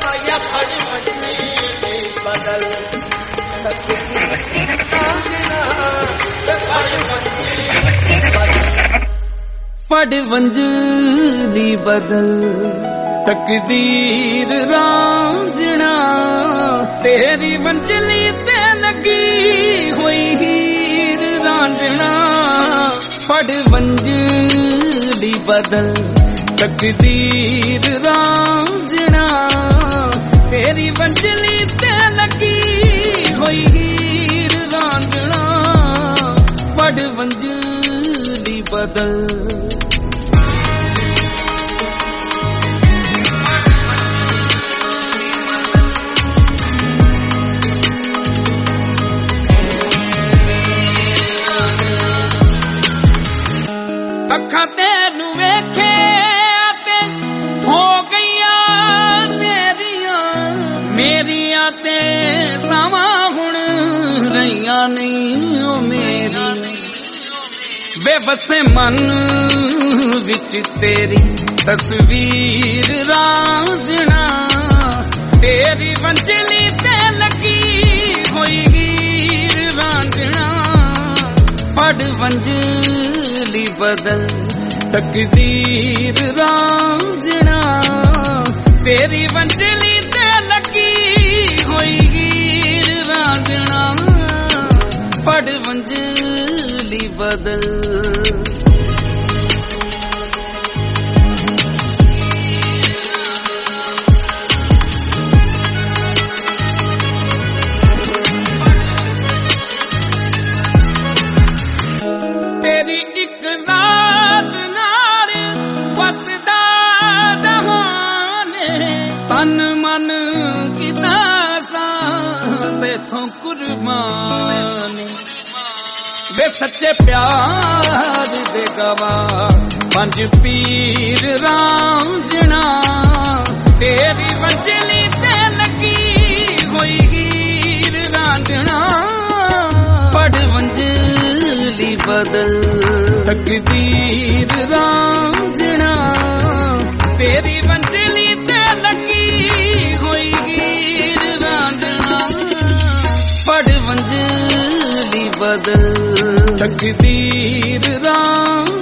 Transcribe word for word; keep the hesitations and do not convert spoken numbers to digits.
या फड़ मंजिली बदल फड़ मंजिली बदल तकदीर रांझना तेरी मंजिली ते लगी हुई हीर रांझना फड़ मंजिली बदल तकदीर रांझना तेरी मंजिली ते लगी हुई हीर रांझना फड़ मंजिली बदल ਅੱਖਾਂ ਤੈਨੂੰ ਵੇਖੇ ਤੇ ਹੋ ਗਈਆਂ ਤੇਰੀਆਂ ਮੇਰੀਆਂ ਤੇ ਸਾਵਾਂ ਹੁਣ ਰਹੀਆਂ ਨਹੀਂ ਓ ਮੇਰੀ ਬੇਵਸੇ ਮਨ ਵਿੱਚ ਤੇਰੀ ਤਸਵੀਰ ਰਾਂਝਣਾ ਤੇਰੀ ਮੰਜ਼ਲੀ ਤੇ ਲੱਗੀ ਹੋਈ ਹੀਰ ਰਾਂਝਣਾ ਫੜ ਮੰਜ਼ਲੀ बदल तकदीर रांझना तेरी मंजिली ते लगी हुई हीर रांझना फड़ मंजिली बदल तेरी एक रात नाल वसदा जहान तन मन किता सा तेथों कुर्बान वे सच्चे प्यार दे गवाह पंज पीर रांझना तेरी मंजिली ते लगी हुई हीर रांझना फड़ मंजिली बदल तकदीर रांझना तेरी मंजिली ते लगी हुई हीर रांझना फड़ मंजिली बदल तकदीर रांझना